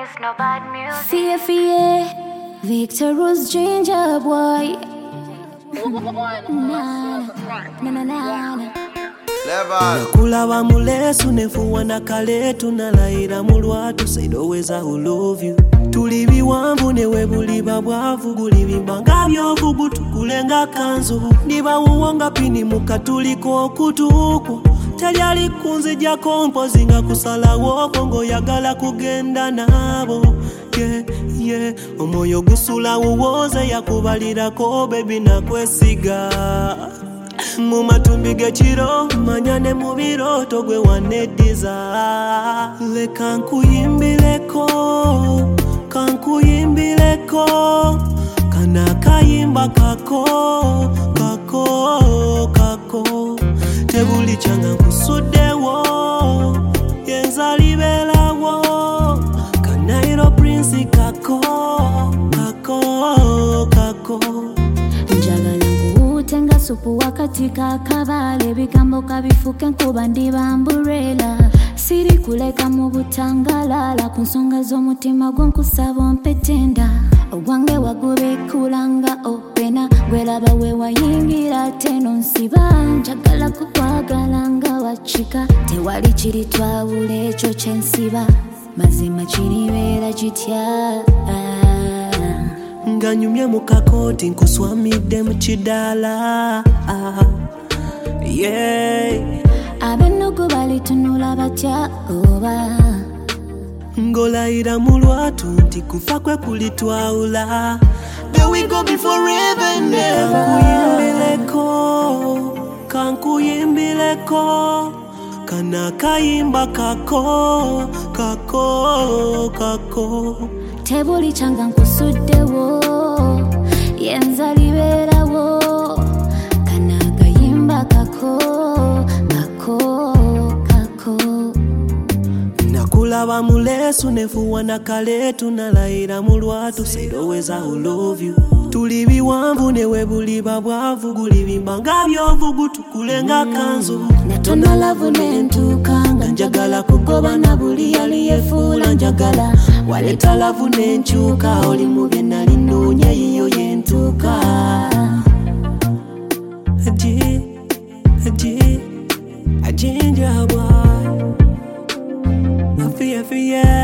news, no bad music. Fear, Victor Rose Ginger Boy. Nakulaba mulesu nefuwa nakale tunalaira mulwatu said always I will love you. Tuli biwambu newe buliba bwavu gulibimba nga byovugu tukulenga kanzu niba uwanga pini mukatuliko okutuko tali alikunze ja kompozi nga kusala woko ngoyagala kugenda nabo yeah omwoyo gusula uwoze yakubalirako baby nakwesiga mu matumbi g'ekiro manyane mu biroto gwe wanediza leka nkuyimbileko kana kayimba kako tebuli kyanga nkusuddewo yenza libelawo kanairo prince kako njagala nkutenga supu wakati kakabale bigambo kabifuke nkuba ndiba umbrella siri kuleka mu butangalala ku nsonga z'omutima gwo nkusaba ompetenda ogwange wagubekulanga opena gwelaba we wayingira teno nsiba njagala kukwagala nga wachika tewali kiri twawula ekyo kyensiba mazima kiribeera kitya nganyumye mu kakoti nkuswamidde mu kidala abennugu balitunula batya oba ngolayira mu lwatu nti kufa kwe kulitwawula there we go be forever and ever kankuyimbileko kana kayimba kako tebuli kyanga nkusuddewo yenza liberawo kana kayimba kako nakulaba mulesu nefuwa nakale tunalayira mu lwatu said always I will love you. Tuli biwambu newe buliba bwavu gulibimba nga byovugu tukulenga kanzu natona lavu nentuka nga njagala kugoba na buli yali yefuula njagala waleta lavu nenkyuka oli mu bye nali nnoonya yiyo yentuka Ginger boy I fear